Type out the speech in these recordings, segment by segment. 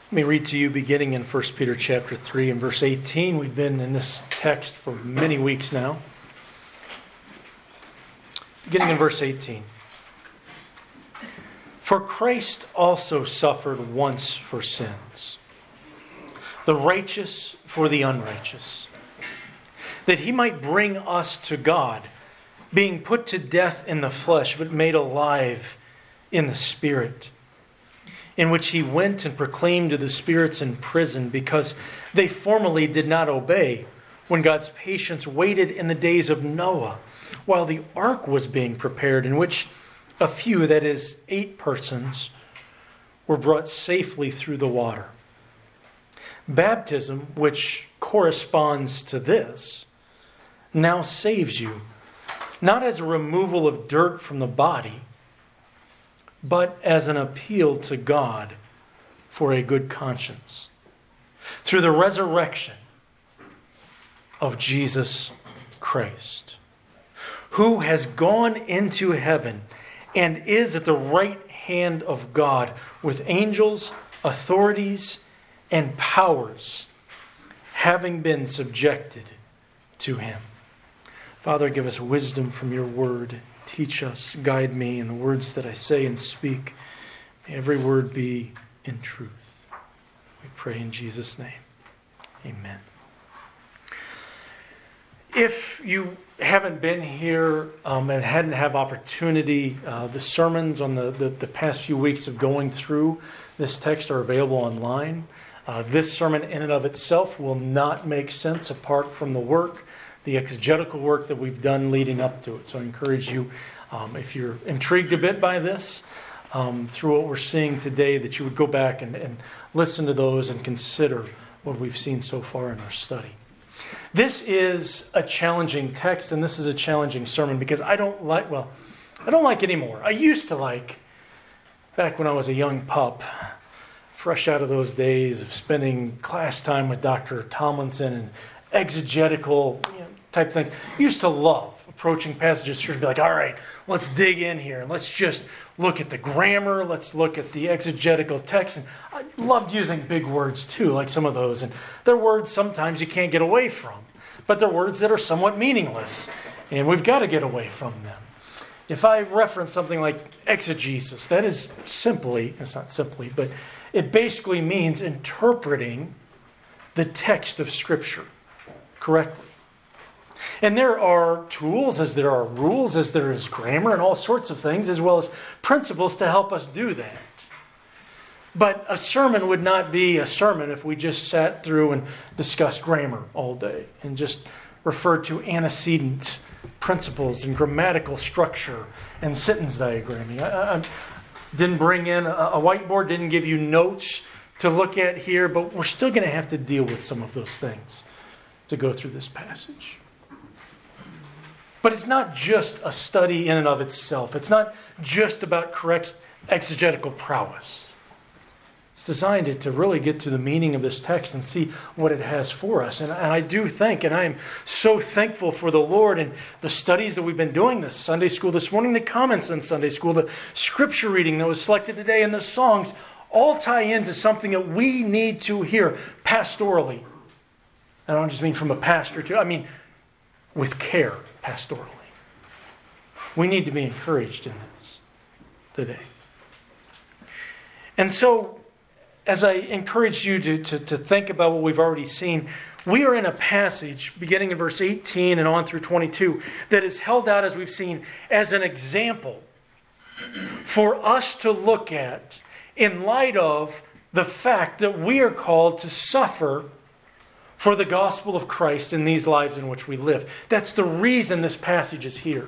Let me read to you beginning in 1 Peter chapter 3 and verse 18. We've been in this text for many weeks now. Beginning in verse 18. For Christ also suffered once for sins, the righteous for the unrighteous, that he might bring us to God, being put to death in the flesh, but made alive in the Spirit, in which he went and proclaimed to the spirits in prison, because they formerly did not obey, when God's patience waited in the days of Noah, while the ark was being prepared, in which a few, that is, 8 persons, were brought safely through the water. Baptism, which corresponds to this, now saves you, not as a removal of dirt from the body, but as an appeal to God for a good conscience, through the resurrection of Jesus Christ, who has gone into heaven and is at the right hand of God with angels, authorities, and powers, having been subjected to him. Father, give us wisdom from your word. Teach us, guide me in the words that I say and speak. May every word be in truth. We pray in Jesus' name. Amen. If you haven't been here and hadn't had opportunity, the sermons on the past few weeks of going through this text are available online. This sermon in and of itself will not make sense apart from the exegetical work that we've done leading up to it. So I encourage you, if you're intrigued a bit by this, through what we're seeing today, that you would go back and listen to those and consider what we've seen so far in our study. This is a challenging text, and this is a challenging sermon because I don't like anymore. I used to like, back when I was a young pup, fresh out of those days of spending class time with Dr. Tomlinson and exegetical type things. I used to love approaching passages of Scripture and be like, all right, let's dig in here and let's just look at the grammar, let's look at the exegetical text. And I loved using big words too, like some of those. And they're words sometimes you can't get away from, but they're words that are somewhat meaningless, and we've got to get away from them. If I reference something like exegesis, that is it's not simply, but it basically means interpreting the text of Scripture correctly. And there are tools, as there are rules, as there is grammar and all sorts of things, as well as principles to help us do that. But a sermon would not be a sermon if we just sat through and discussed grammar all day and just referred to antecedents, principles, and grammatical structure and sentence diagramming. I didn't bring in a whiteboard, didn't give you notes to look at here, but we're still going to have to deal with some of those things to go through this passage. But it's not just a study in and of itself. It's not just about correct exegetical prowess. It's designed to really get to the meaning of this text and see what it has for us. And I do think, and I am so thankful for the Lord and the studies that we've been doing this Sunday school this morning, the comments on Sunday school, the scripture reading that was selected today, and the songs all tie into something that we need to hear pastorally. I don't just mean from a pastor I mean with care, pastorally. We need to be encouraged in this today. And so, as I encourage you to think about what we've already seen, we are in a passage beginning in verse 18 and on through 22 that is held out, as we've seen, as an example for us to look at in light of the fact that we are called to suffer for the gospel of Christ in these lives in which we live. That's the reason this passage is here.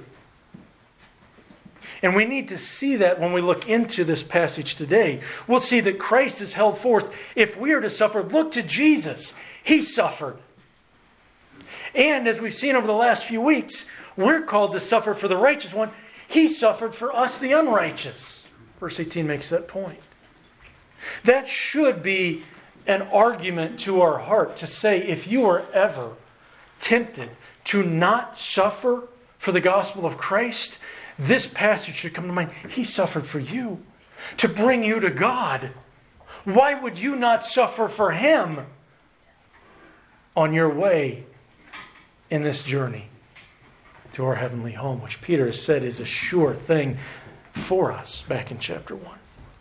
And we need to see that when we look into this passage today. We'll see that Christ is held forth. If we are to suffer, look to Jesus. He suffered. And as we've seen over the last few weeks, we're called to suffer for the righteous one. He suffered for us, the unrighteous. Verse 18 makes that point. That should be an argument to our heart to say, if you are ever tempted to not suffer for the gospel of Christ, this passage should come to mind. He suffered for you to bring you to God. Why would you not suffer for Him on your way in this journey to our heavenly home, which Peter has said is a sure thing for us back in chapter 1.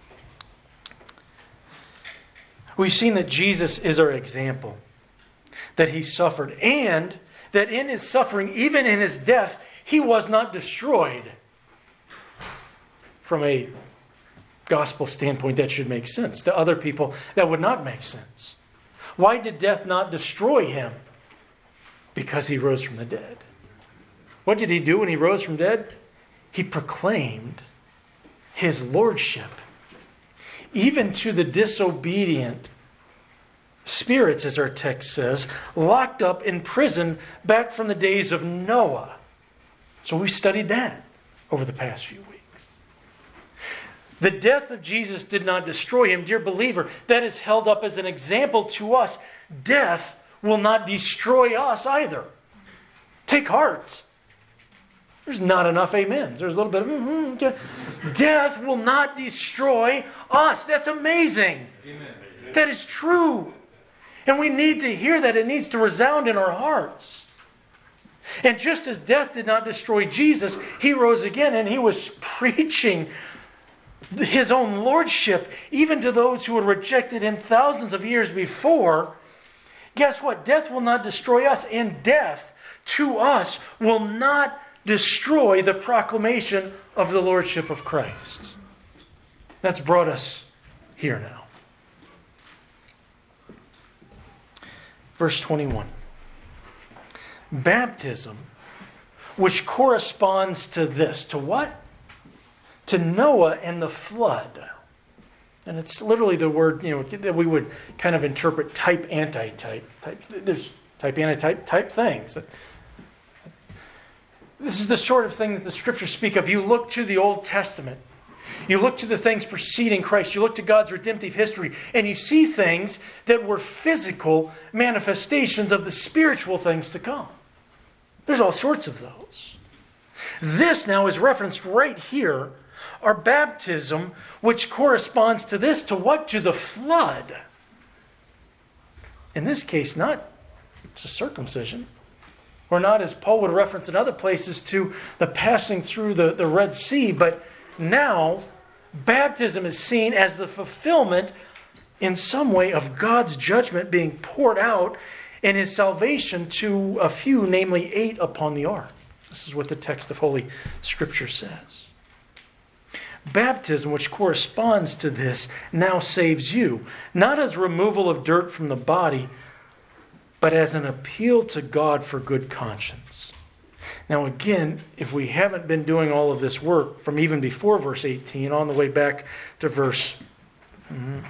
We've seen that Jesus is our example, that He suffered, and that in His suffering, even in His death, He was not destroyed. From a gospel standpoint, that should make sense. To other people, that would not make sense. Why did death not destroy Him? Because He rose from the dead. What did He do when He rose from dead? He proclaimed His lordship, even to the disobedient spirits, as our text says, locked up in prison back from the days of Noah. So we studied that over the past few weeks. The death of Jesus did not destroy Him. Dear believer, that is held up as an example to us. Death will not destroy us either. Take heart. There's not enough amens. There's a little bit of Death will not destroy us. That's amazing. Amen. That is true. And we need to hear that. It needs to resound in our hearts. And just as death did not destroy Jesus, He rose again and He was preaching His own lordship even to those who had rejected Him thousands of years before. Guess what? Death will not destroy us, and death to us will not destroy the proclamation of the lordship of Christ. That's brought us here now. Verse 21. Baptism, which corresponds to this. To what? To Noah and the flood. And it's literally the word, that we would kind of interpret type, anti-type. There's type, anti-type, type things. This is the sort of thing that the Scriptures speak of. You look to the Old Testament. You look to the things preceding Christ. You look to God's redemptive history. And you see things that were physical manifestations of the spiritual things to come. There's all sorts of those. This now is referenced right here. Our baptism, which corresponds to this, to what? To the flood. In this case, not to circumcision. Or not, as Paul would reference in other places, to the passing through the Red Sea. But now, baptism is seen as the fulfillment in some way of God's judgment being poured out and His salvation to a few, namely 8 upon the ark. This is what the text of Holy Scripture says. Baptism, which corresponds to this, now saves you, not as removal of dirt from the body, but as an appeal to God for good conscience. Now again, if we haven't been doing all of this work from even before verse 18 on the way back to verse, at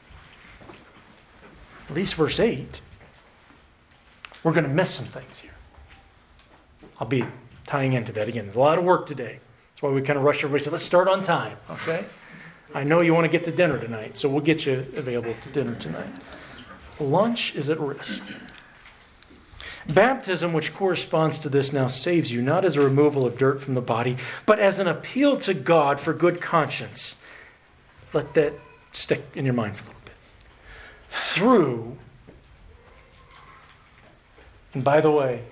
least verse 8, we're going to miss some things here. I'll be tying into that again. There's a lot of work today. That's why we kind of rush everybody. Say, let's start on time, okay? I know you want to get to dinner tonight, so we'll get you available to dinner tonight. Lunch is at risk. Baptism, which corresponds to this, now saves you, not as a removal of dirt from the body, but as an appeal to God for good conscience. Let that stick in your mind for a little bit. Through, and by the way,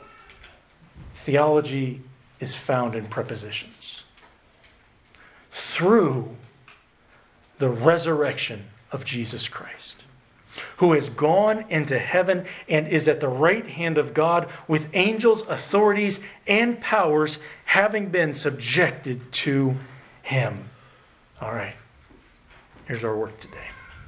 theology is found in prepositions. Through the resurrection of Jesus Christ, who has gone into heaven and is at the right hand of God with angels, authorities, and powers having been subjected to Him. All right, here's our work today.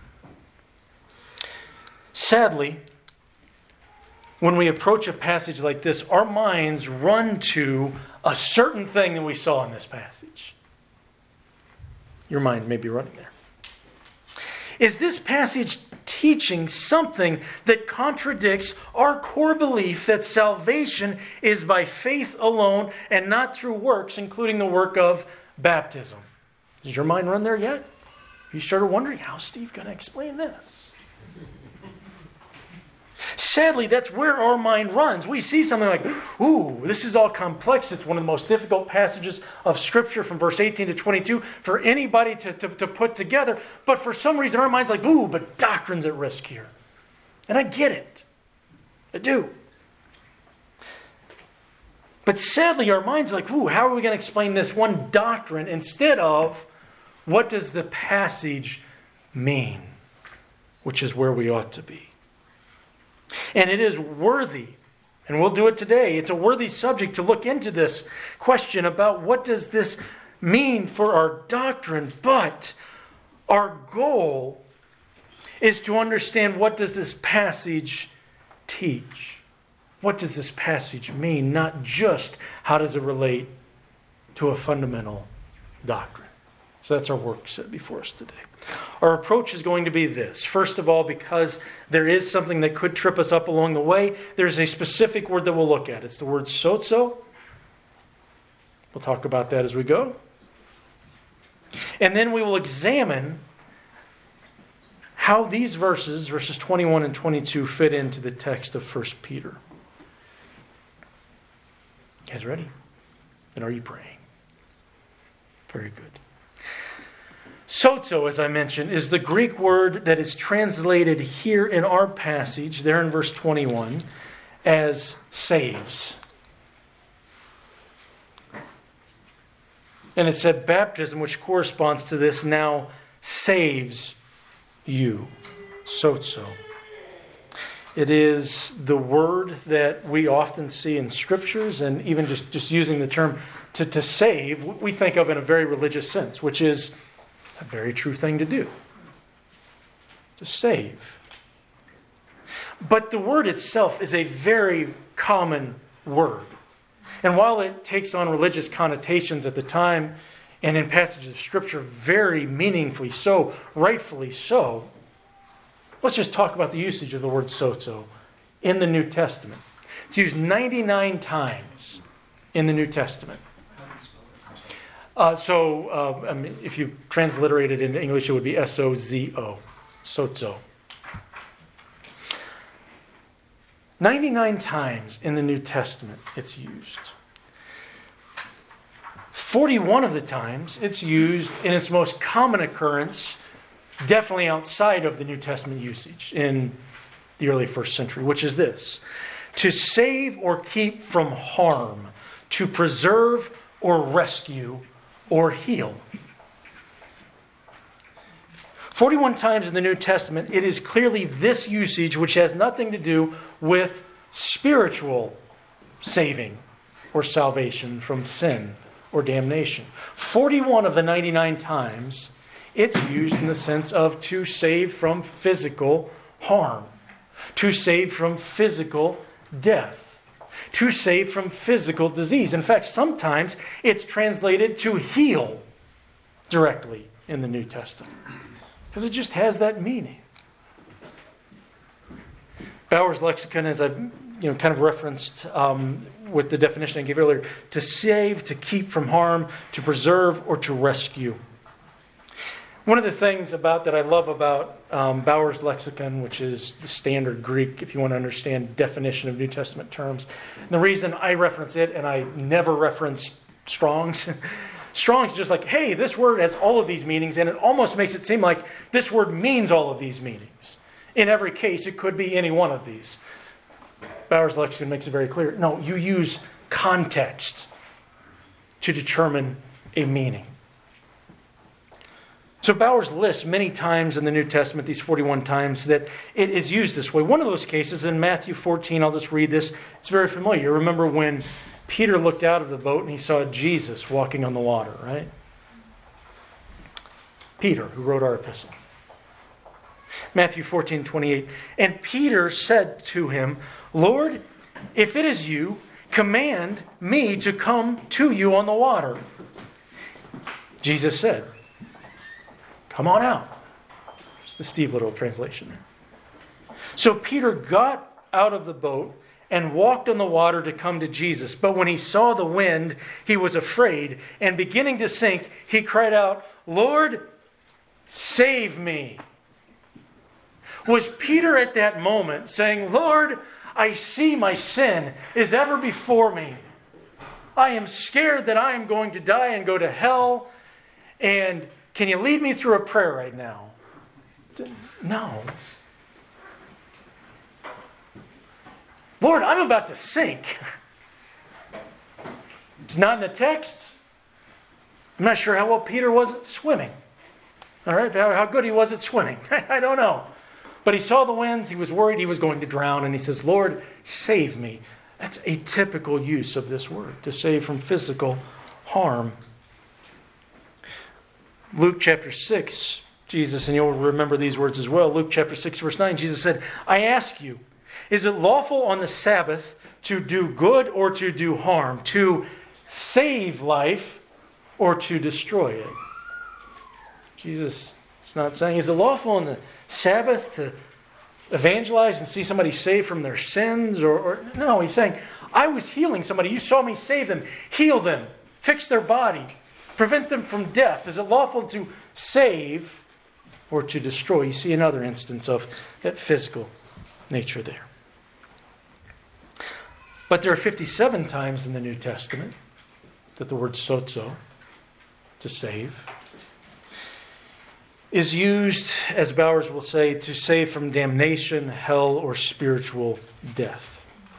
Sadly, when we approach a passage like this, our minds run to a certain thing that we saw in this passage. Your mind may be running there. Is this passage teaching something that contradicts our core belief that salvation is by faith alone and not through works, including the work of baptism? Does your mind run there yet? You started wondering, how's Steve going to explain this? Sadly, that's where our mind runs. We see something like, ooh, this is all complex. It's one of the most difficult passages of Scripture from verse 18 to 22 for anybody to put together. But for some reason, our mind's like, ooh, but doctrine's at risk here. And I get it. I do. But sadly, our mind's like, ooh, how are we going to explain this one doctrine instead of what does the passage mean? Which is where we ought to be. And it is worthy, and we'll do it today, it's a worthy subject to look into this question about what does this mean for our doctrine. But our goal is to understand, what does this passage teach? What does this passage mean? Not just how does it relate to a fundamental doctrine. So that's our work set before us today. Our approach is going to be this. First of all, because there is something that could trip us up along the way, there's a specific word that we'll look at. It's the word sozo. We'll talk about that as we go. And then we will examine how these verses 21 and 22, fit into the text of 1 Peter. You guys ready? And are you praying? Very good. Sozo, as I mentioned, is the Greek word that is translated here in our passage, there in verse 21, as saves. And it said baptism, which corresponds to this, now saves you. Sozo. It is the word that we often see in scriptures, and even just using the term to save, we think of in a very religious sense, which is a very true thing to do. To save. But the word itself is a very common word. And while it takes on religious connotations at the time, and in passages of Scripture very meaningfully so, rightfully so, let's just talk about the usage of the word sozo in the New Testament. It's used 99 times in the New Testament. If you transliterate it into English, it would be S-O-Z-O. Sozo. 99 times in the New Testament it's used. 41 of the times it's used in its most common occurrence, definitely outside of the New Testament usage in the early first century, which is this: to save or keep from harm, to preserve or rescue or heal. 41 times in the New Testament, it is clearly this usage which has nothing to do with spiritual saving or salvation from sin or damnation. 41 of the 99 times, it's used in the sense of to save from physical harm, to save from physical death, to save from physical disease. In fact, sometimes it's translated to heal directly in the New Testament, because it just has that meaning. Bauer's lexicon, as I've kind of referenced with the definition I gave earlier, to save, to keep from harm, to preserve, or to rescue. One of the things that I love about Bauer's lexicon, which is the standard Greek, if you want to understand definition of New Testament terms, and the reason I reference it and I never reference Strong's, Strong's is just like, hey, this word has all of these meanings, and it almost makes it seem like this word means all of these meanings. In every case, it could be any one of these. Bauer's lexicon makes it very clear. No, you use context to determine a meaning. So Bauer's lists many times in the New Testament, these 41 times, that it is used this way. One of those cases in Matthew 14, I'll just read this. It's very familiar. You remember when Peter looked out of the boat and he saw Jesus walking on the water, right? Peter, who wrote our epistle. Matthew 14:28. And Peter said to him, Lord, if it is you, command me to come to you on the water. Jesus said, come on out. It's the Steve Little translation there. So Peter got out of the boat and walked on the water to come to Jesus. But when he saw the wind, he was afraid, and beginning to sink, he cried out, Lord, save me. Was Peter at that moment saying, Lord, I see my sin is ever before me. I am scared that I am going to die and go to hell. And can you lead me through a prayer right now? No. Lord, I'm about to sink. It's not in the text. I'm not sure how well Peter was at swimming. All right, how good he was at swimming. I don't know. But he saw the winds. He was worried he was going to drown. And he says, Lord, save me. That's a typical use of this word, to save from physical harm. Luke chapter 6, Jesus, and you'll remember these words as well. Luke chapter 6, verse 9, Jesus said, I ask you, is it lawful on the Sabbath to do good or to do harm, to save life or to destroy it? Jesus is not saying, is it lawful on the Sabbath to evangelize and see somebody saved from their sins? Or no, he's saying, I was healing somebody. You saw me save them, heal them, fix their body, prevent them from death. Is it lawful to save or to destroy? You see another instance of that physical nature there. But there are 57 times in the New Testament that the word sozo, to save, is used, as Bowers will say, to save from damnation, hell, or spiritual death.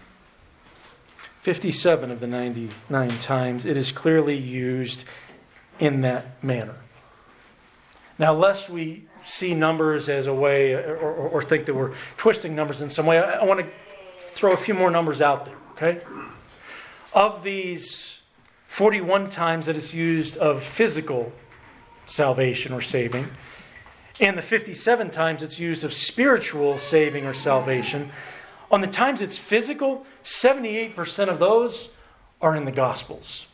57 of the 99 times it is clearly used in that manner. Now, lest we see numbers as a way or think that we're twisting numbers in some way, I want to throw a few more numbers out there, okay? Of these 41 times that it's used of physical salvation or saving, and the 57 times it's used of spiritual saving or salvation, on the times it's physical, 78% of those are in the Gospels.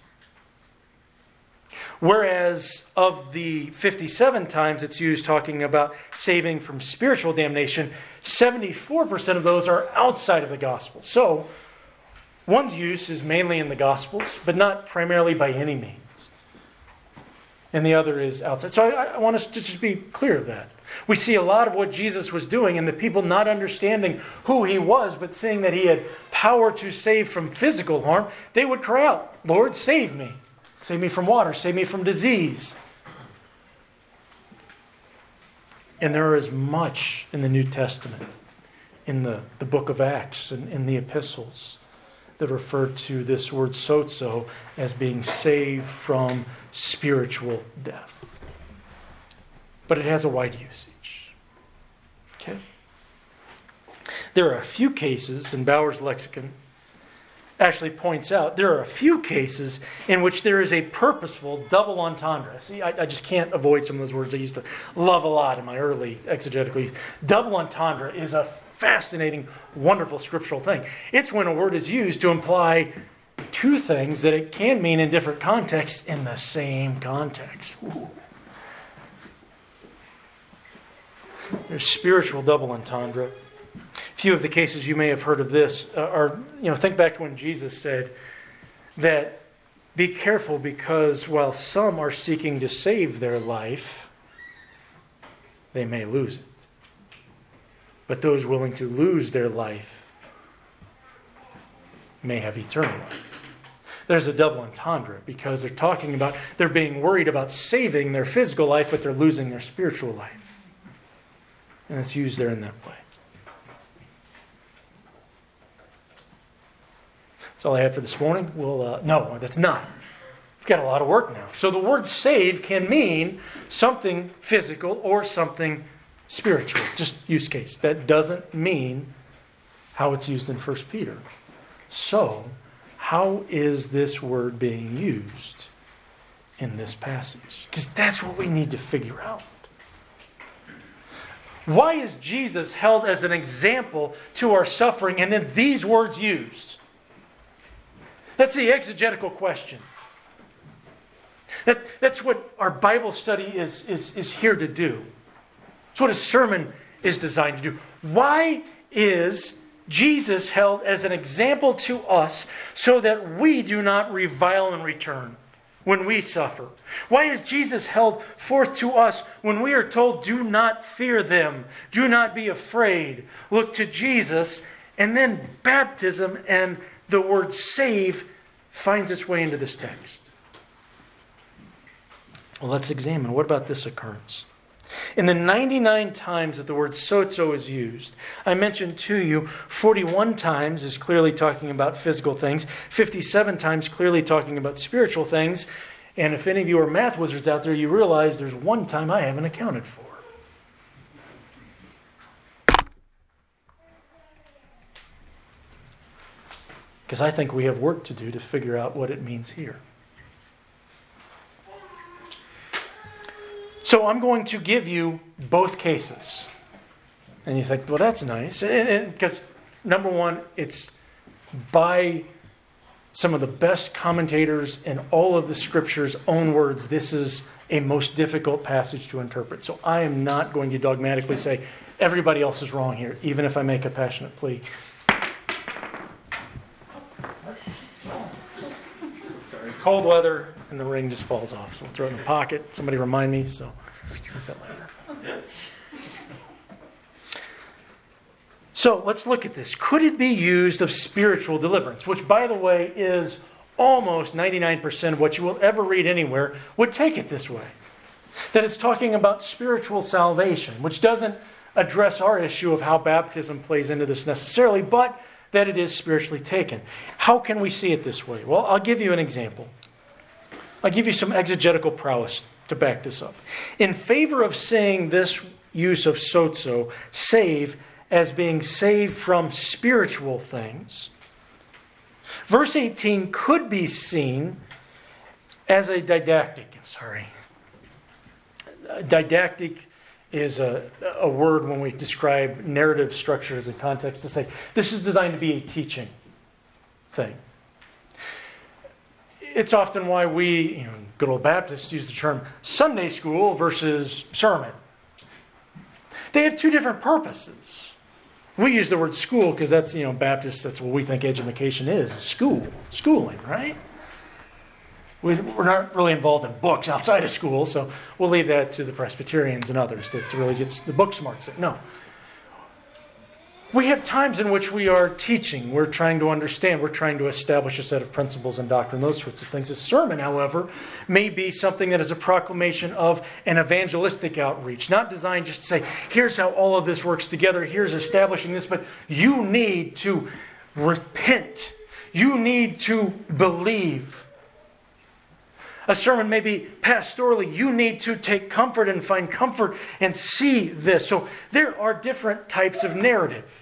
Whereas of the 57 times it's used talking about saving from spiritual damnation, 74% of those are outside of the Gospels. So, one's use is mainly in the Gospels, but not primarily by any means. And the other is outside. So I want us to just be clear of that. We see a lot of what Jesus was doing, and the people not understanding who he was, but seeing that he had power to save from physical harm, they would cry out, Lord, save me. Save me from water. Save me from disease. And there is much in the New Testament, in the book of Acts and in the epistles, that refer to this word sozo as being saved from spiritual death. But it has a wide usage. Okay? There are a few cases, and Bowers' lexicon actually points out, there are a few cases in which there is a purposeful double entendre. See, I just can't avoid some of those words I used to love a lot in my early exegetical use. Double entendre is a fascinating, wonderful scriptural thing. It's when a word is used to imply two things that it can mean in different contexts in the same context. Ooh. There's spiritual double entendre. A few of the cases you may have heard of this are, think back to when Jesus said that be careful because while some are seeking to save their life, they may lose it. But those willing to lose their life may have eternal life. There's a double entendre because they're talking about they're being worried about saving their physical life, but they're losing their spiritual life. And it's used there in that way. That's all I have for this morning. No, that's not. We've got a lot of work now. So the word save can mean something physical or something spiritual. Just use case. That doesn't mean how it's used in 1 Peter. So, how is this word being used in this passage? Because that's what we need to figure out. Why is Jesus held as an example to our suffering and then these words used? That's the exegetical question. That's what our Bible study is here to do. It's what a sermon is designed to do. Why is Jesus held as an example to us so that we do not revile and return? when we suffer? Why is Jesus held forth to us when we are told, do not fear them, do not be afraid, look to Jesus, and then baptism and the word save finds its way into this text? Well, let's examine. What about this occurrence? In the 99 times that the word sozo is used, I mentioned to you 41 times is clearly talking about physical things, 57 times clearly talking about spiritual things, and if any of you are math wizards out there, you realize there's one time I haven't accounted for. Because I think we have work to do to figure out what it means here. So I'm going to give you both cases. And you think, well, that's nice. Because, number one, it's by some of the best commentators in all of the Scripture's own words. This is a most difficult passage to interpret. So I am not going to dogmatically say, everybody else is wrong here, even if I make a passionate plea. Sorry, cold weather. And the ring just falls off. So we'll throw it in the pocket. Somebody remind me. So use that later. So let's look at this. Could it be used of spiritual deliverance? Which, by the way, is almost 99% of what you will ever read anywhere would take it this way. That it's talking about spiritual salvation, which doesn't address our issue of how baptism plays into this necessarily, but that it is spiritually taken. How can we see it this way? Well, I'll give you an example. I'll give you some exegetical prowess to back this up. In favor of seeing this use of sozo, save, as being saved from spiritual things, verse 18 could be seen as a didactic. Didactic is a word when we describe narrative structures and context to say this is designed to be a teaching thing. It's often why we, good old Baptists, use the term Sunday school versus sermon. They have two different purposes. We use the word school because that's, Baptists, that's what we think education is schooling, right? We're not really involved in books outside of school, so we'll leave that to the Presbyterians and others to really get the book smarts. No. We have times in which we are teaching. We're trying to understand. We're trying to establish a set of principles and doctrine, those sorts of things. A sermon, however, may be something that is a proclamation of an evangelistic outreach, not designed just to say, here's how all of this works together, here's establishing this, but you need to repent. You need to believe. A sermon may be pastorally. You need to take comfort and find comfort and see this. So there are different types of narrative.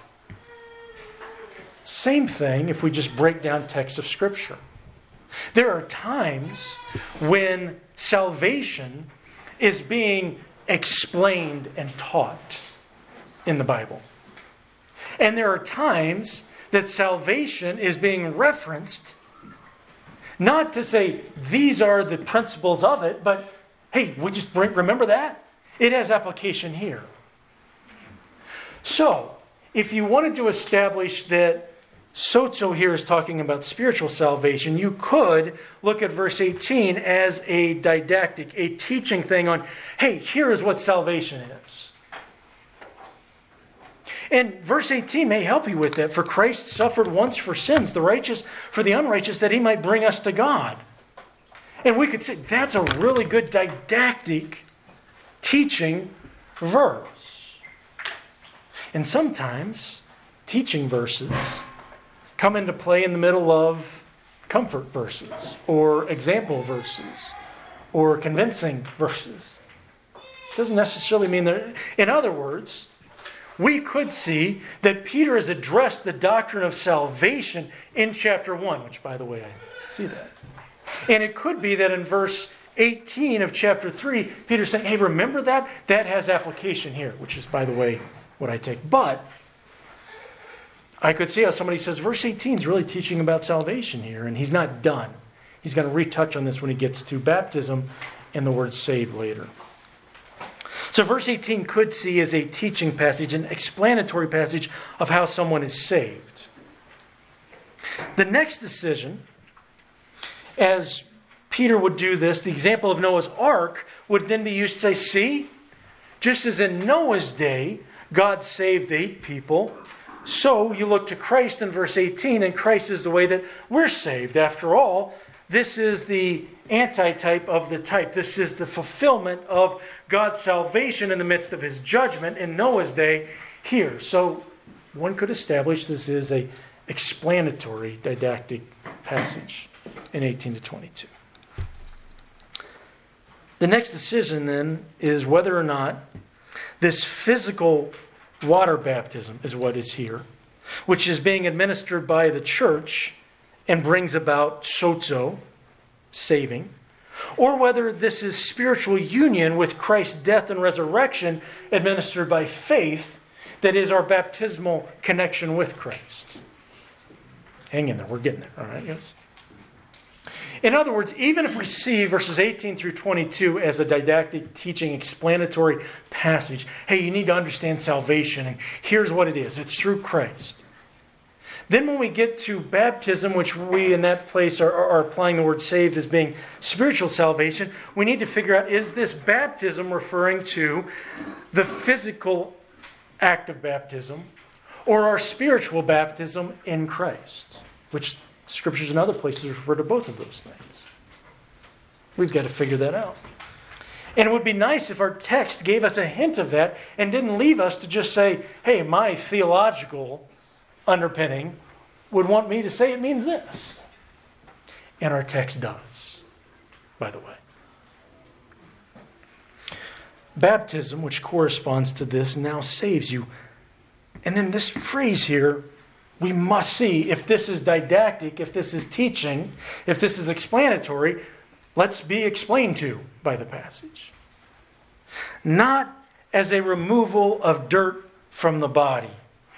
Same thing if we just break down texts of Scripture. There are times when salvation is being explained and taught in the Bible. And there are times that salvation is being referenced, not to say these are the principles of it, but hey, we just remember that? It has application here. So, if you wanted to establish that sozo here is talking about spiritual salvation, you could look at verse 18 as a didactic, a teaching thing on, hey, here is what salvation is. And verse 18 may help you with that. For Christ suffered once for sins, the righteous for the unrighteous, that he might bring us to God. And we could say that's a really good didactic teaching verse. And sometimes teaching verses come into play in the middle of comfort verses or example verses or convincing verses. It doesn't necessarily mean that. In other words, we could see that Peter has addressed the doctrine of salvation in chapter 1, which, by the way, I see that. And it could be that in verse 18 of chapter 3, Peter's saying, hey, remember that? That has application here, which is, by the way, what I take. But I could see how somebody says, verse 18 is really teaching about salvation here, and he's not done. He's going to retouch on this when he gets to baptism and the word save later. So verse 18 could see as a teaching passage, an explanatory passage of how someone is saved. The next decision, as Peter would do this, the example of Noah's ark would then be used to say, see, just as in Noah's day, God saved 8 people, so you look to Christ in verse 18, and Christ is the way that we're saved. After all, this is the antitype of the type. This is the fulfillment of God's salvation in the midst of his judgment in Noah's day here. So one could establish this is a explanatory didactic passage in 18 to 22. The next decision then is whether or not this physical water baptism is what is here, which is being administered by the church and brings about sozo, saving, or whether this is spiritual union with Christ's death and resurrection administered by faith, that is our baptismal connection with Christ. Hang in there, we're getting there, all right, yes? In other words, even if we see verses 18 through 22 as a didactic, teaching, explanatory passage, hey, you need to understand salvation, and here's what it is. It's through Christ. Then when we get to baptism, which we in that place are applying the word saved as being spiritual salvation, we need to figure out, is this baptism referring to the physical act of baptism or our spiritual baptism in Christ? Which Scriptures in other places refer to both of those things. We've got to figure that out. And it would be nice if our text gave us a hint of that and didn't leave us to just say, hey, my theological underpinning would want me to say it means this. And our text does, by the way. Baptism, which corresponds to this, now saves you. And then this phrase here, we must see if this is didactic, if this is teaching, if this is explanatory, let's be explained to by the passage. Not as a removal of dirt from the body.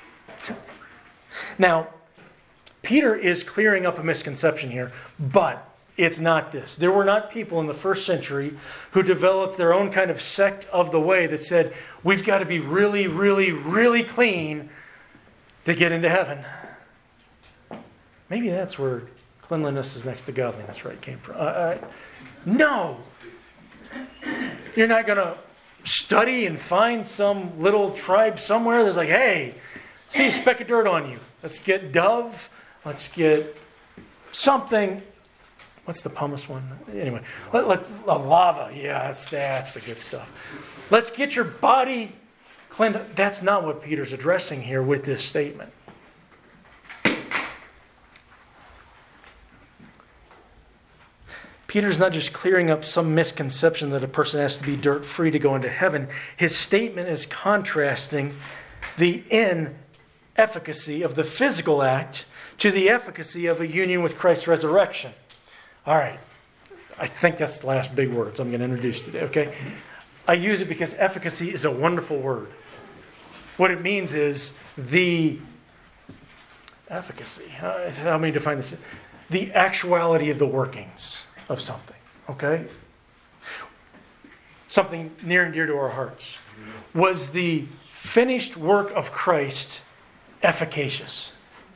Now, Peter is clearing up a misconception here, but it's not this. There were not people in the first century who developed their own kind of sect of the way that said, we've got to be really, really, really clean to get into heaven. Maybe that's where cleanliness is next to godliness, right, came from. No! You're not going to study and find some little tribe somewhere that's like, hey, see a speck of dirt on you. Let's get dove. Let's get something. What's the pumice one? Anyway, lava. Yeah, that's the good stuff. Let's get your body cleaned. That's not what Peter's addressing here with this statement. Peter's not just clearing up some misconception that a person has to be dirt-free to go into heaven. His statement is contrasting the inefficacy of the physical act to the efficacy of a union with Christ's resurrection. All right. I think that's the last big words I'm going to introduce today, okay? I use it because efficacy is a wonderful word. What it means is the efficacy. How many define this? The actuality of the workings of something, okay? Something near and dear to our hearts. Was the finished work of Christ efficacious?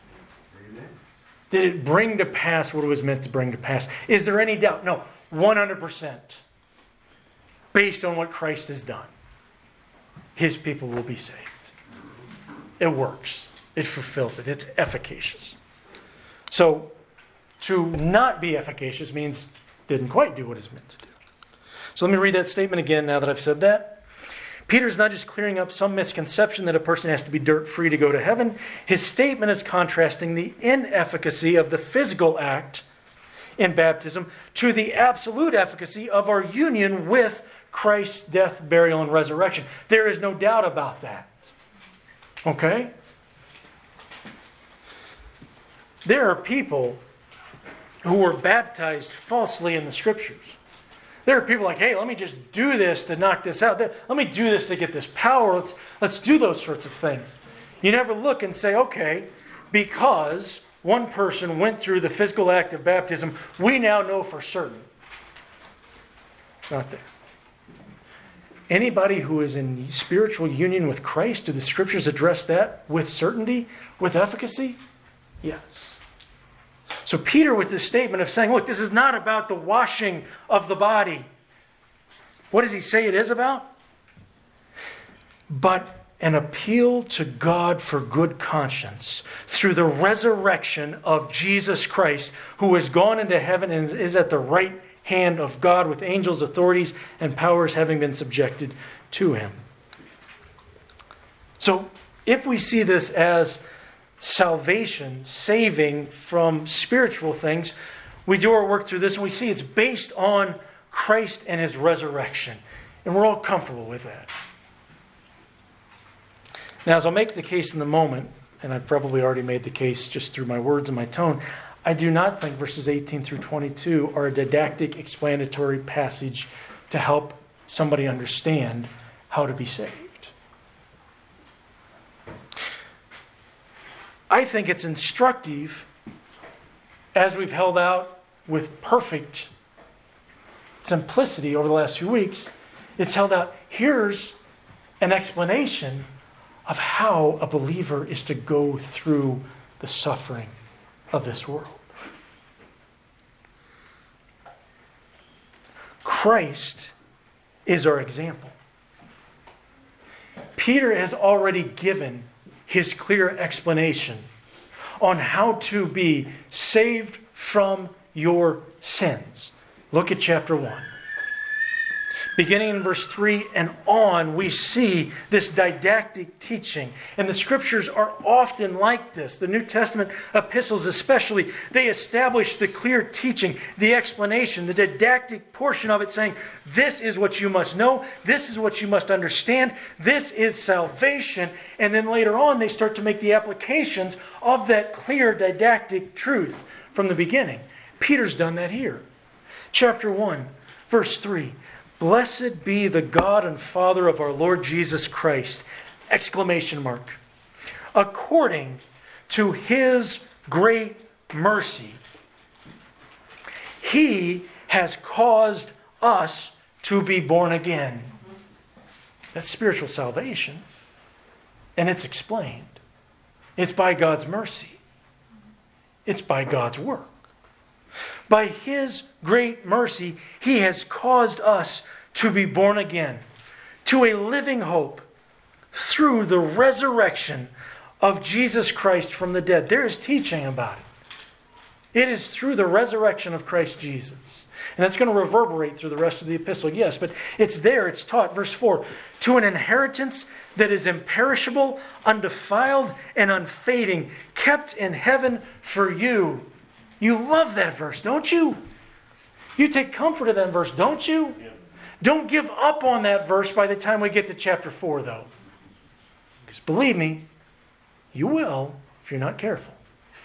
Did it bring to pass what it was meant to bring to pass? Is there any doubt? No, 100%. Based on what Christ has done, his people will be saved. It works. It fulfills it. It's efficacious. So, to not be efficacious means didn't quite do what it's meant to do. So let me read that statement again now that I've said that. Peter's not just clearing up some misconception that a person has to be dirt-free to go to heaven. His statement is contrasting the inefficacy of the physical act in baptism to the absolute efficacy of our union with Christ's death, burial, and resurrection. There is no doubt about that. Okay? There are people who were baptized falsely in the Scriptures. There are people like, hey, let me just do this to knock this out. Let me do this to get this power. Let's do those sorts of things. You never look and say, okay, because one person went through the physical act of baptism, we now know for certain. Not there. Anybody who is in spiritual union with Christ, do the Scriptures address that with certainty, with efficacy? Yes. So Peter, with this statement of saying, look, this is not about the washing of the body. What does he say it is about? But an appeal to God for good conscience through the resurrection of Jesus Christ, who has gone into heaven and is at the right hand of God with angels, authorities, and powers having been subjected to him. So if we see this as salvation, saving from spiritual things, we do our work through this and we see it's based on Christ and his resurrection. And we're all comfortable with that. Now, as I'll make the case in the moment, and I've probably already made the case just through my words and my tone, I do not think verses 18 through 22 are a didactic, explanatory passage to help somebody understand how to be saved. I think it's instructive, as we've held out with perfect simplicity over the last few weeks. It's held out, here's an explanation of how a believer is to go through the suffering of this world. Christ is our example. Peter has already given his clear explanation on how to be saved from your sins. Look at chapter 1. Beginning in verse 3 and on, we see this didactic teaching. And the scriptures are often like this. The New Testament epistles especially, they establish the clear teaching, the explanation, the didactic portion of it saying, this is what you must know, this is what you must understand, this is salvation. And then later on, they start to make the applications of that clear didactic truth from the beginning. Peter's done that here. Chapter 1, verse 3. Blessed be the God and Father of our Lord Jesus Christ, exclamation mark, according to his great mercy, he has caused us to be born again. That's spiritual salvation. And it's explained. It's by God's mercy. It's by God's work. By his great mercy, he has caused us to be born again to a living hope through the resurrection of Jesus Christ from the dead. There is teaching about it. It is through the resurrection of Christ Jesus. And that's going to reverberate through the rest of the epistle, yes, but it's there, it's taught. Verse 4, to an inheritance that is imperishable, undefiled, and unfading, kept in heaven for you. You love that verse, don't you? You take comfort in that verse, don't you? Yeah. Don't give up on that verse by the time we get to chapter 4, though. Because believe me, you will if you're not careful.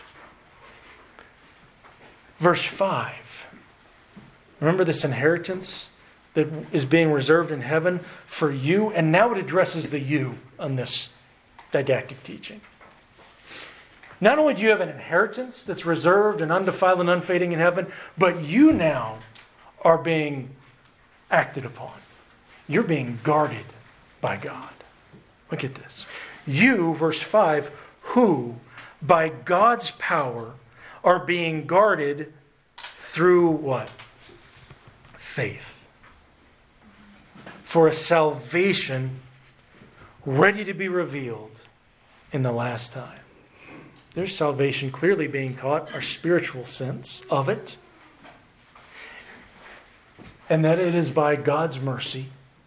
Verse 5. Remember this inheritance that is being reserved in heaven for you? And now it addresses the you on this didactic teaching. Not only do you have an inheritance that's reserved and undefiled and unfading in heaven, but you now are being acted upon. You're being guarded by God. Look at this. You, verse 5, who by God's power are being guarded through what? Faith. For a salvation ready to be revealed in the last time. There's salvation clearly being taught, our spiritual sense of it. And that it is by God's mercy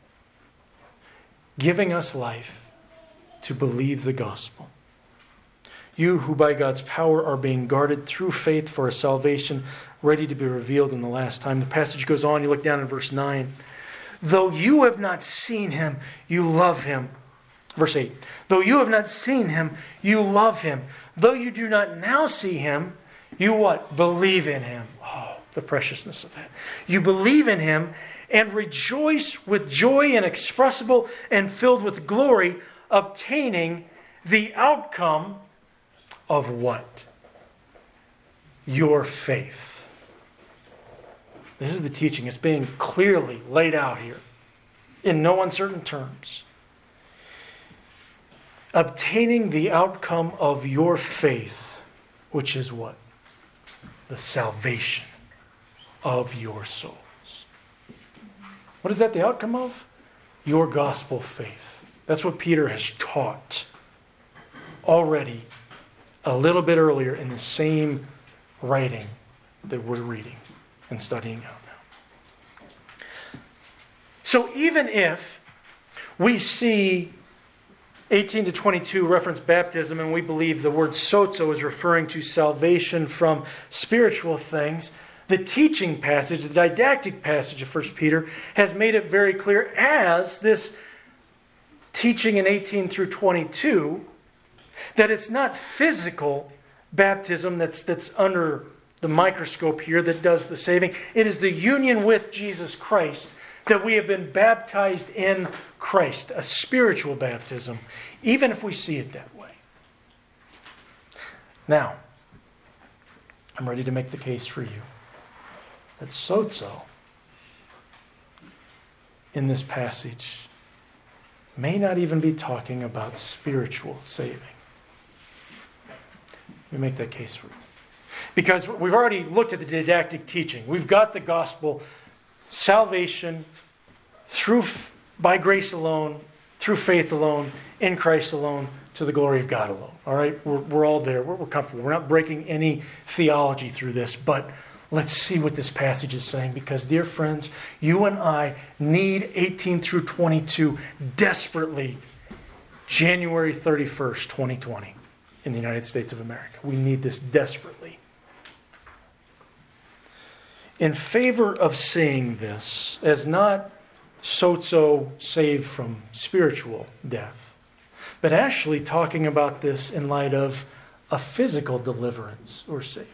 giving us life to believe the gospel. You who by God's power are being guarded through faith for a salvation ready to be revealed in the last time. The passage goes on, you look down in verse 9. Though you have not seen him, you love him. Verse 8. Though you have not seen him, you love him. Though you do not now see him, you what? Believe in him. Oh, the preciousness of that. You believe in him and rejoice with joy inexpressible and filled with glory, obtaining the outcome of what? Your faith. This is the teaching. It's being clearly laid out here in no uncertain terms. Obtaining the outcome of your faith, which is what? the salvation of your souls. What is that the outcome of? Your gospel faith. That's what Peter has taught already a little bit earlier in the same writing that we're reading and studying out now. So even if we see 18 to 22 reference baptism, and we believe the word sozo is referring to salvation from spiritual things, the teaching passage, the didactic passage of 1 Peter has made it very clear, as this teaching in 18 through 22, that it's not physical baptism that's under the microscope here that does the saving. It is the union with Jesus Christ, that we have been baptized in Christ, a spiritual baptism, even if we see it that way. Now, I'm ready to make the case for you that sozo in this passage may not even be talking about spiritual saving. Let me make that case for you. Because we've already looked at the didactic teaching. We've got the gospel, salvation by grace alone, through faith alone, in Christ alone, to the glory of God alone. All right? We're all there. We're comfortable. We're not breaking any theology through this, but let's see what this passage is saying, because, dear friends, you and I need 18 through 22 desperately. January 31st, 2020, in the United States of America. We need this desperately. In favor of seeing this as not sozo saved from spiritual death, but actually talking about this in light of a physical deliverance or saving.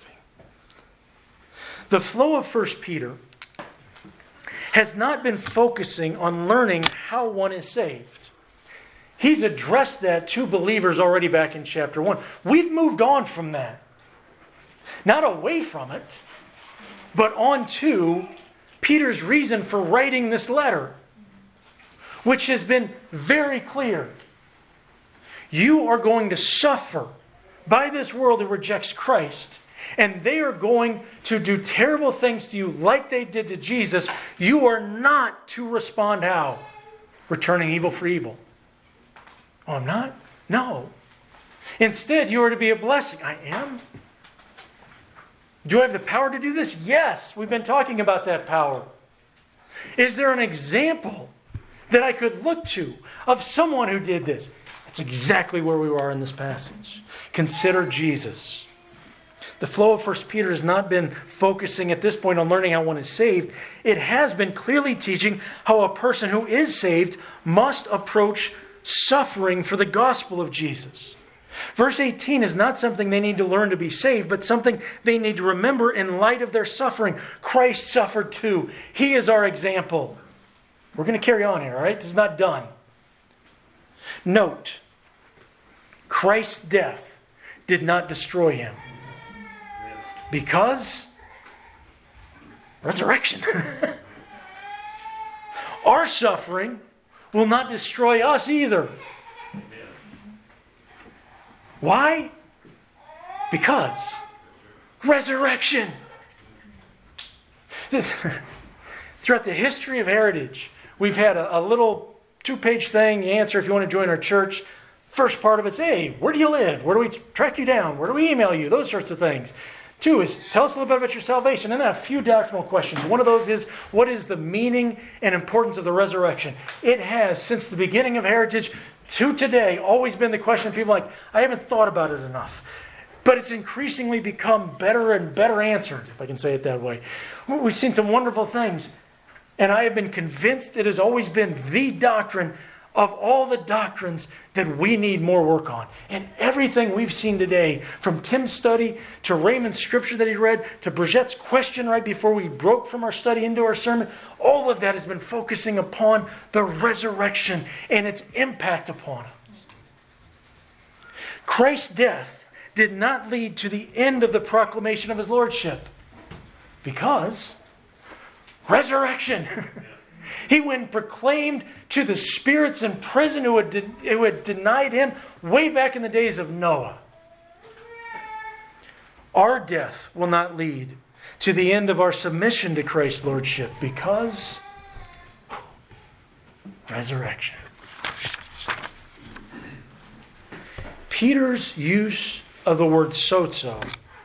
The flow of 1 Peter has not been focusing on learning how one is saved. He's addressed that to believers already back in chapter 1. We've moved on from that. Not away from it, but on to Peter's reason for writing this letter, which has been very clear. You are going to suffer by this world that rejects Christ, and they are going to do terrible things to you like they did to Jesus. You are not to respond how? Returning evil for evil. Oh, I'm not? No. Instead, you are to be a blessing. I am? Do I have the power to do this? Yes. We've been talking about that power. Is there an example that I could look to of someone who did this? That's exactly where we are in this passage. Consider Jesus. The flow of 1 Peter has not been focusing at this point on learning how one is saved. It has been clearly teaching how a person who is saved must approach suffering for the gospel of Jesus. Verse 18 is not something they need to learn to be saved, but something they need to remember in light of their suffering. Christ suffered too. He is our example. We're going to carry on here, all right? This is not done. Note, Christ's death did not destroy him. Because resurrection. Our suffering will not destroy us either. Why? Because resurrection. Throughout the history of Heritage, we've had a little 2-page thing. You answer if you want to join our church. First part of it's, hey, where do you live? Where do we track you down? Where do we email you? Those sorts of things. 2 is, tell us a little bit about your salvation. And then a few doctrinal questions. One of those is, what is the meaning and importance of the resurrection? It has, since the beginning of Heritage to today, always been the question. People are like, I haven't thought about it enough. But it's increasingly become better and better answered, if I can say it that way. We've seen some wonderful things. And I have been convinced it has always been the doctrine of all the doctrines that we need more work on. And everything we've seen today, from Tim's study to Raymond's scripture that he read, to Bridgette's question right before we broke from our study into our sermon, all of that has been focusing upon the resurrection and its impact upon us. Christ's death did not lead to the end of the proclamation of his lordship, because resurrection. He went proclaimed to the spirits in prison who had denied him way back in the days of Noah. Our death will not lead to the end of our submission to Christ's Lordship, because resurrection. Peter's use of the word sozo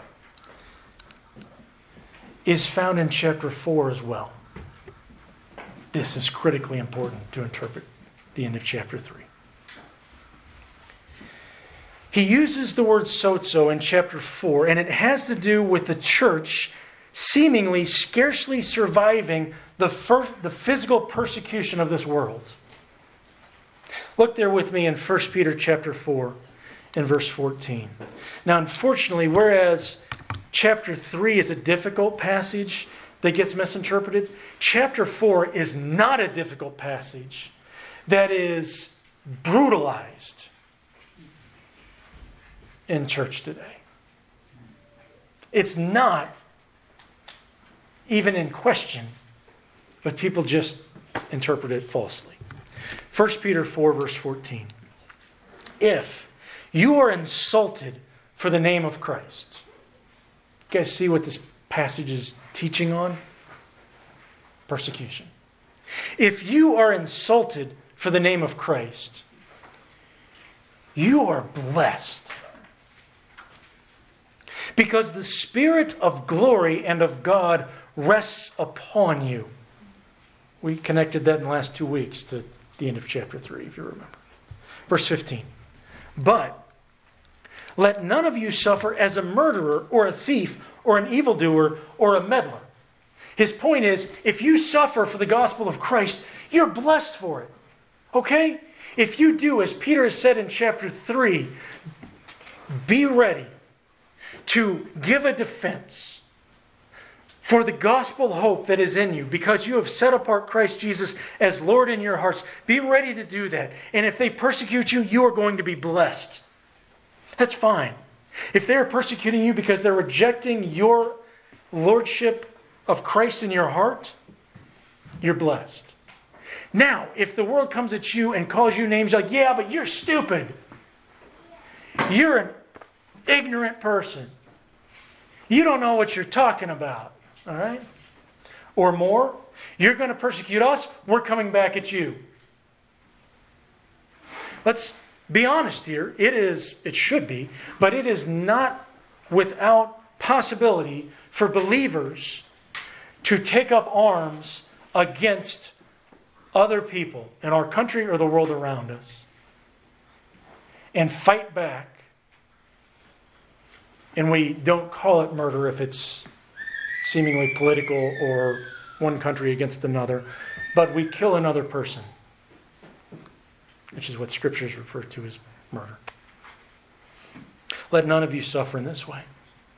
is found in chapter 4 as well. This is critically important to interpret the end of chapter 3. He uses the word sozo in chapter 4, and it has to do with the church seemingly scarcely surviving the physical persecution of this world. Look there with me in 1 Peter chapter 4 and verse 14. Now, unfortunately, whereas chapter 3 is a difficult passage that gets misinterpreted, chapter 4 is not a difficult passage that is brutalized in church today. It's not even in question, but people just interpret it falsely. 1 Peter 4 verse 14. If you are insulted for the name of Christ. You guys see what this passage is teaching on? Persecution. If you are insulted for the name of Christ, you are blessed. Because the Spirit of glory and of God rests upon you. We connected that in the last 2 weeks to the end of chapter 3, if you remember. Verse 15. But let none of you suffer as a murderer or a thief or an evildoer or a meddler. His point is, if you suffer for the gospel of Christ, you're blessed for it. Okay? If you do, as Peter has said in chapter 3, be ready to give a defense for the gospel hope that is in you, because you have set apart Christ Jesus as Lord in your hearts. Be ready to do that. And if they persecute you, you are going to be blessed. That's fine. If they're persecuting you because they're rejecting your lordship of Christ in your heart, you're blessed. Now, if the world comes at you and calls you names like, yeah, but you're stupid. You're an ignorant person. You don't know what you're talking about. All right? Or more. You're going to persecute us. We're coming back at you. Let's be honest here. It should be, but it is not without possibility for believers to take up arms against other people in our country or the world around us and fight back. And we don't call it murder if it's seemingly political or one country against another, but we kill another person, which is what scriptures refer to as murder. Let none of you suffer in this way.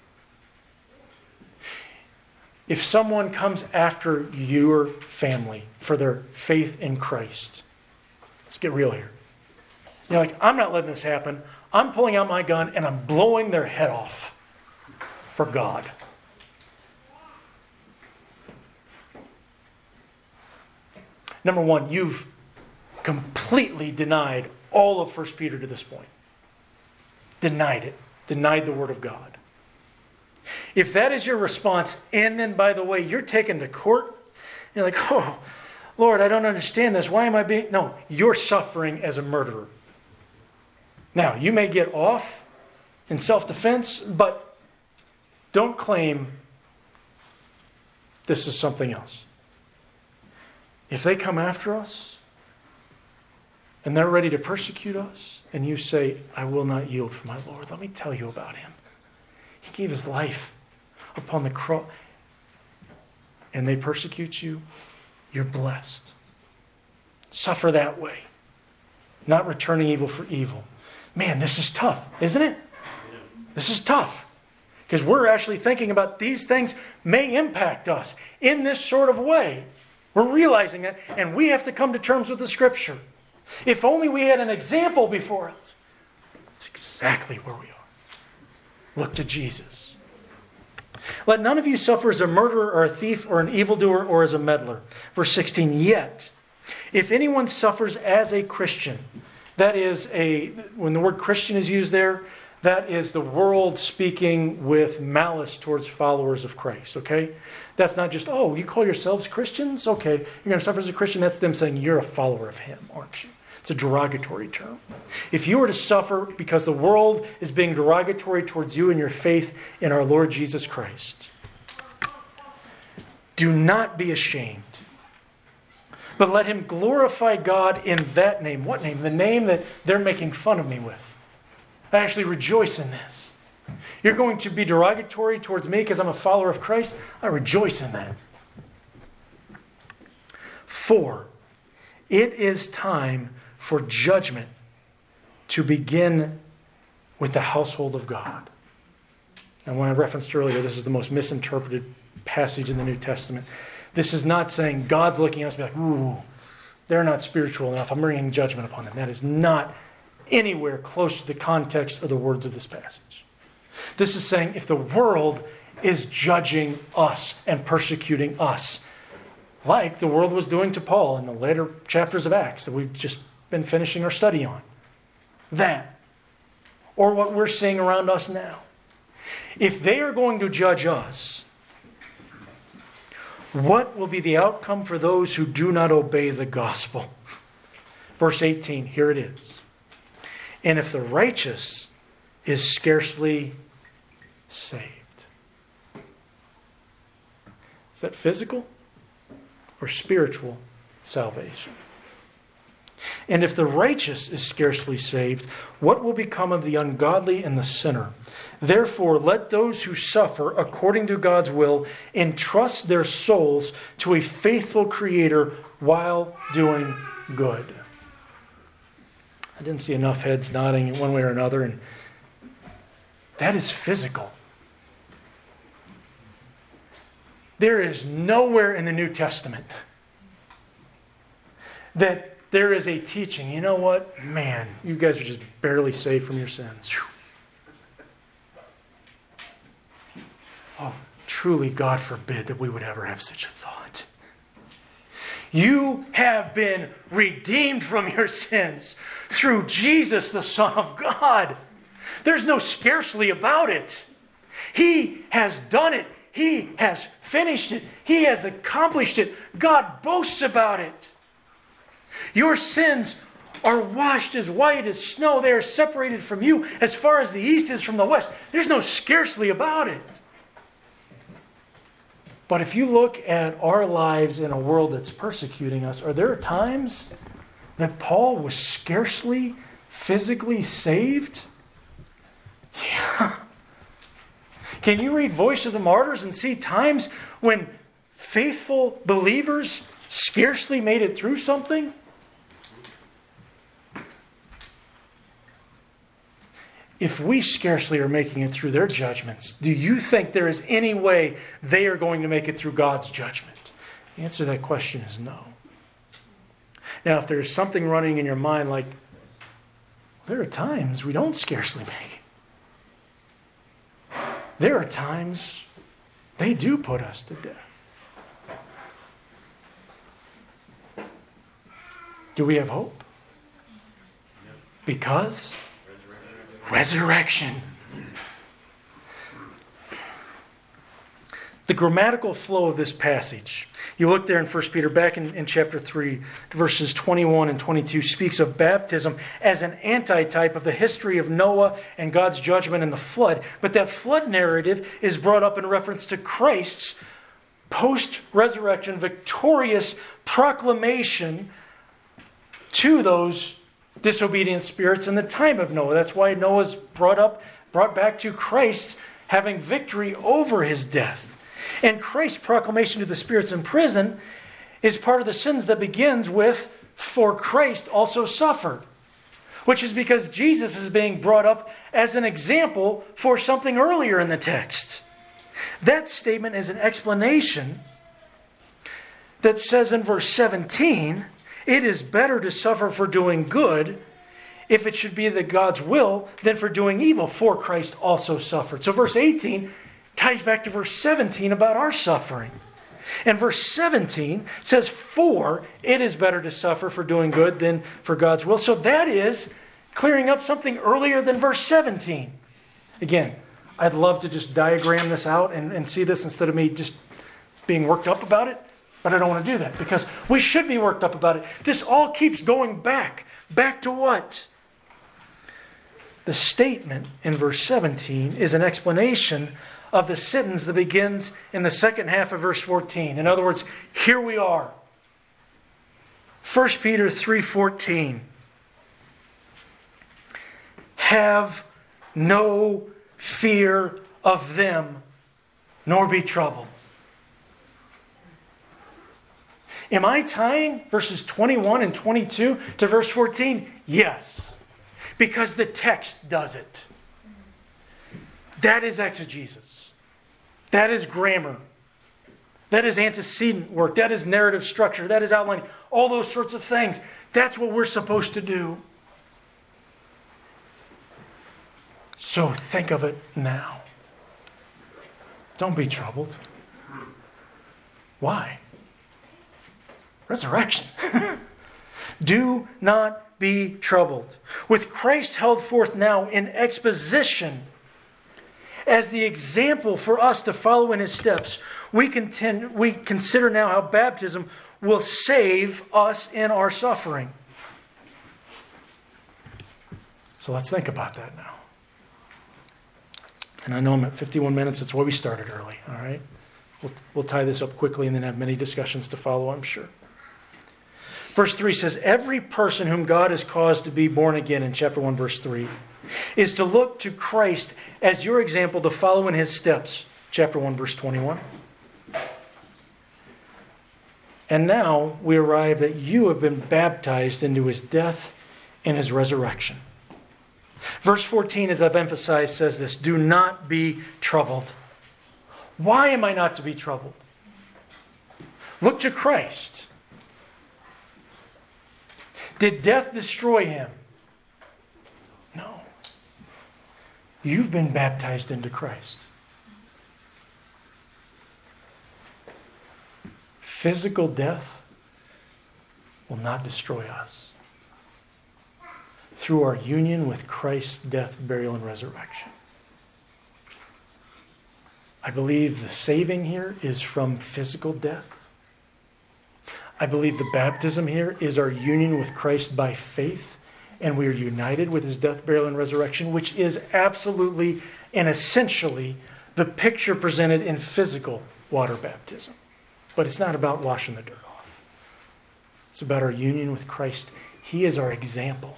If someone comes after your family for their faith in Christ, let's get real here. You're like, I'm not letting this happen. I'm pulling out my gun and I'm blowing their head off for God. Number one, you've completely denied all of 1 Peter to this point. Denied it. Denied the Word of God. If that is your response, and then, by the way, you're taken to court, you're like, oh, Lord, I don't understand this. Why am I being... No, you're suffering as a murderer. Now, you may get off in self-defense, but don't claim this is something else. If they come after us and they're ready to persecute us, and you say, I will not yield for my Lord, let me tell you about him. He gave his life upon the cross. And they persecute you, you're blessed. Suffer that way. Not returning evil for evil. Man, this is tough, isn't it? This is tough. Because we're actually thinking about these things may impact us in this sort of way. We're realizing that, and we have to come to terms with the Scripture. If only we had an example before us. That's exactly where we are. Look to Jesus. Let none of you suffer as a murderer or a thief or an evildoer or as a meddler. Verse 16, yet, if anyone suffers as a Christian, that is when the word Christian is used there, That is the world speaking with malice towards followers of Christ, okay? That's not just, oh, you call yourselves Christians? Okay, you're going to suffer as a Christian. That's them saying you're a follower of Him, aren't you? It's a derogatory term. If you were to suffer because the world is being derogatory towards you and your faith in our Lord Jesus Christ, do not be ashamed, but let Him glorify God in that name. What name? The name that they're making fun of me with. I actually rejoice in this. You're going to be derogatory towards me because I'm a follower of Christ. I rejoice in that. 4, it is time for judgment to begin with the household of God. And when I referenced earlier, this is the most misinterpreted passage in the New Testament. This is not saying God's looking at us and be like, ooh, they're not spiritual enough. I'm bringing judgment upon them. That is not anywhere close to the context or the words of this passage. This is saying if the world is judging us and persecuting us, like the world was doing to Paul in the later chapters of Acts that we've just been finishing our study on, that, or what we're seeing around us now, if they are going to judge us, what will be the outcome for those who do not obey the gospel? Verse 18, here it is. And if the righteous is scarcely saved. Is that physical or spiritual salvation? And if the righteous is scarcely saved, what will become of the ungodly and the sinner? Therefore, let those who suffer according to God's will entrust their souls to a faithful Creator while doing good. I didn't see enough heads nodding in one way or another, and that is physical. There is nowhere in the New Testament that there is a teaching, you know what? Man, you guys are just barely saved from your sins. Oh, truly, God forbid that we would ever have such a thought. You have been redeemed from your sins through Jesus, the Son of God. There's no scarcely about it. He has done it. He has finished it. He has accomplished it. God boasts about it. Your sins are washed as white as snow. They are separated from you as far as the east is from the west. There's no scarcely about it. But if you look at our lives in a world that's persecuting us, are there times that Paul was scarcely physically saved? Yeah. Can you read Voice of the Martyrs and see times when faithful believers scarcely made it through something? If we scarcely are making it through their judgments, do you think there is any way they are going to make it through God's judgment? The answer to that question is no. Now, if there's something running in your mind like, there are times we don't scarcely make it. There are times they do put us to death. Do we have hope? Because resurrection. The grammatical flow of this passage, you look there in 1 Peter, back in chapter 3, verses 21 and 22, speaks of baptism as an antitype of the history of Noah and God's judgment in the flood. But that flood narrative is brought up in reference to Christ's post-resurrection victorious proclamation to those disobedient spirits in the time of Noah. That's why Noah's brought back to Christ having victory over his death. And Christ's proclamation to the spirits in prison is part of the sentence that begins with, "For Christ also suffered," which is because Jesus is being brought up as an example for something earlier in the text. That statement is an explanation that says in verse 17, "It is better to suffer for doing good, if it should be the God's will, than for doing evil, for Christ also suffered." So verse 18 ties back to verse 17 about our suffering. And verse 17 says, "For it is better to suffer for doing good than for God's will." So that is clearing up something earlier than verse 17. Again, I'd love to just diagram this out and see this instead of me just being worked up about it, but I don't want to do that because we should be worked up about it. This all keeps going back. Back to what? The statement in verse 17 is an explanation of the sentence that begins in the second half of verse 14. In other words, here we are. 1 Peter 3:14. Have no fear of them, nor be troubled. Am I tying verses 21 and 22 to verse 14? Yes. Because the text does it. That is exegesis. That is grammar. That is antecedent work. That is narrative structure. That is outlining. All those sorts of things. That's what we're supposed to do. So think of it now. Don't be troubled. Why? Resurrection. Do not be troubled. With Christ held forth now in exposition as the example for us to follow in His steps, we consider now how baptism will save us in our suffering. So let's think about that now. And I know I'm at 51 minutes. That's why we started early. All right? We'll tie this up quickly and then have many discussions to follow, I'm sure. Verse 3 says, every person whom God has caused to be born again, in chapter 1, verse 3, is to look to Christ as your example to follow in His steps. Chapter 1, verse 21. And now we arrive that you have been baptized into His death and His resurrection. Verse 14, as I've emphasized, says this, do not be troubled. Why am I not to be troubled? Look to Christ. Did death destroy Him? No. You've been baptized into Christ. Physical death will not destroy us. Through our union with Christ's death, burial, and resurrection. I believe the saving here is from physical death. I believe the baptism here is our union with Christ by faith, and we are united with His death, burial, and resurrection, which is absolutely and essentially the picture presented in physical water baptism. But it's not about washing the dirt off. It's about our union with Christ. He is our example.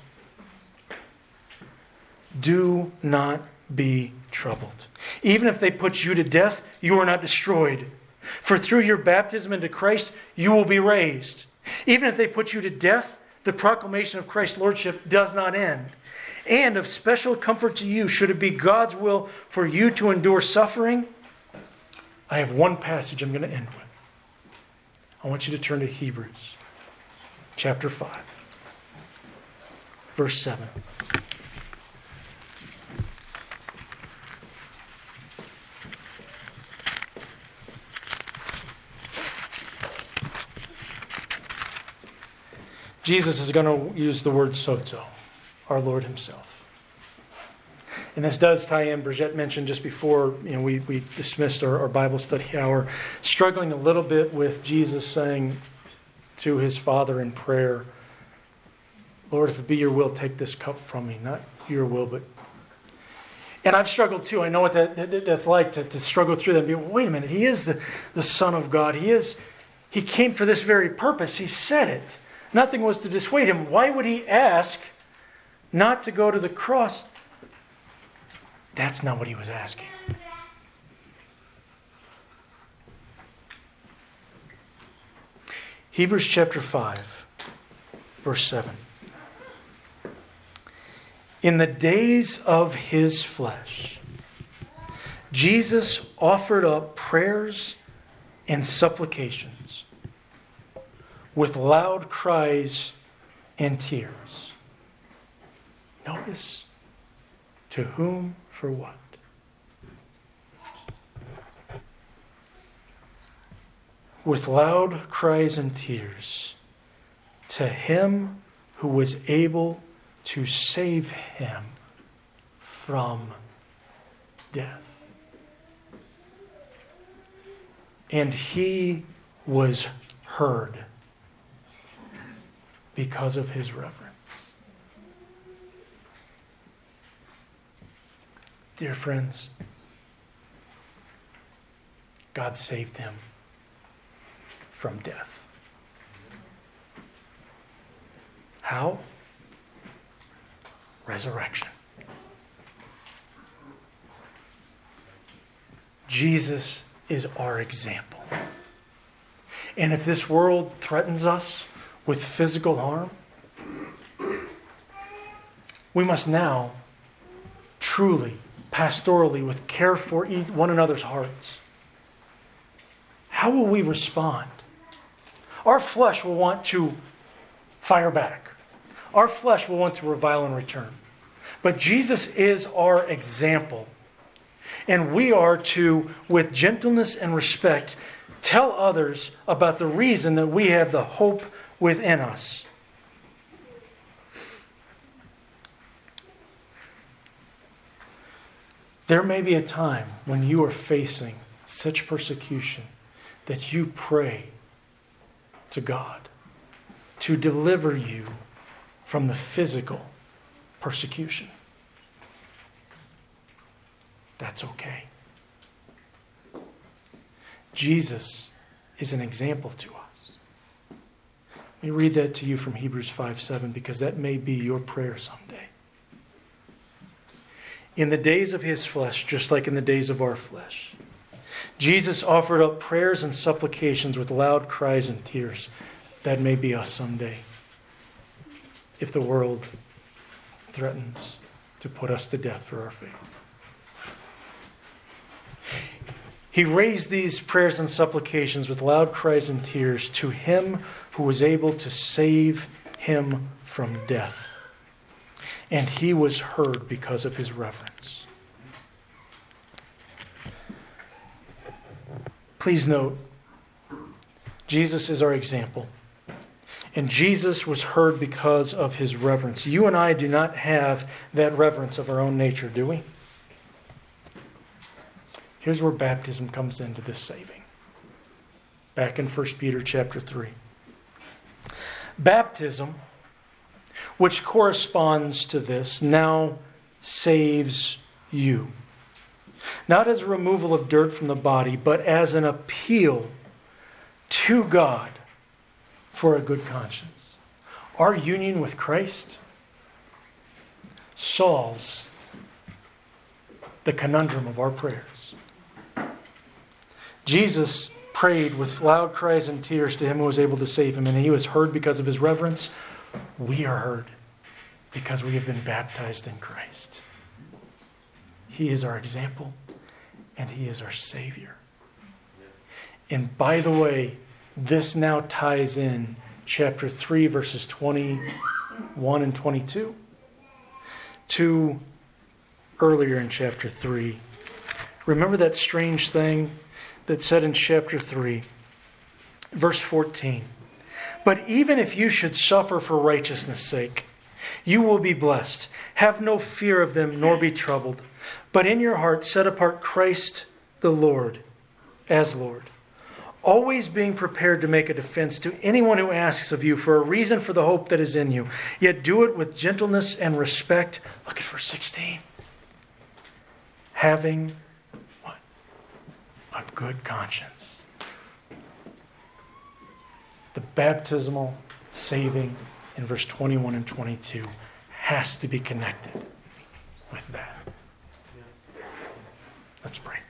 Do not be troubled. Even if they put you to death, you are not destroyed. For through your baptism into Christ, you will be raised. Even if they put you to death, the proclamation of Christ's Lordship does not end. And of special comfort to you, should it be God's will for you to endure suffering, I have one passage I'm going to end with. I want you to turn to Hebrews chapter 5, verse 7. Jesus is going to use the word sozo, our Lord Himself. And this does tie in, Brigitte mentioned just before we dismissed our Bible study hour, struggling a little bit with Jesus saying to His Father in prayer, Lord, if it be your will, take this cup from me. Not your will, but... And I've struggled too. I know what that's like to struggle through that and be, well, wait a minute, He is the Son of God. He came for this very purpose. He said it. Nothing was to dissuade Him. Why would He ask not to go to the cross? That's not what He was asking. Hebrews chapter 5, verse 7. In the days of His flesh, Jesus offered up prayers and supplications with loud cries and tears. Notice, to whom, for what? With loud cries and tears, to Him who was able to save him from death. And he was heard because of his reverence. Dear friends, God saved him from death. How? Resurrection. Jesus is our example. And if this world threatens us with physical harm, we must now truly, pastorally, with care for one another's hearts. How will we respond? Our flesh will want to fire back. Our flesh will want to revile in return. But Jesus is our example. And we are to, with gentleness and respect, tell others about the reason that we have the hope within us. There may be a time when you are facing such persecution that you pray to God to deliver you from the physical persecution. That's okay. Jesus is an example to us. Let me read that to you from Hebrews 5:7 because that may be your prayer someday. In the days of his flesh, just like in the days of our flesh, Jesus offered up prayers and supplications with loud cries and tears. That may be us someday. If the world threatens to put us to death for our faith. He raised these prayers and supplications with loud cries and tears to him who was able to save him from death. And he was heard because of his reverence. Please note, Jesus is our example. And Jesus was heard because of his reverence. You and I do not have that reverence of our own nature, do we? Here's where baptism comes into this saving. Back in 1 Peter chapter 3. Baptism, which corresponds to this, now saves you. Not as a removal of dirt from the body, but as an appeal to God for a good conscience. Our union with Christ solves the conundrum of our prayers. Jesus prayed with loud cries and tears to him who was able to save him, and he was heard because of his reverence. We are heard because we have been baptized in Christ. He is our example, and he is our Savior. And by the way, this now ties in chapter 3, verses 21 and 22 to earlier in chapter 3. Remember that strange thing that said in chapter 3, verse 14. But even if you should suffer for righteousness' sake, you will be blessed. Have no fear of them, nor be troubled. But in your heart set apart Christ the Lord as Lord, always being prepared to make a defense to anyone who asks of you for a reason for the hope that is in you. Yet do it with gentleness and respect. Look at verse 16. Having what? A good conscience. The baptismal saving in verse 21 and 22 has to be connected with that. Let's pray.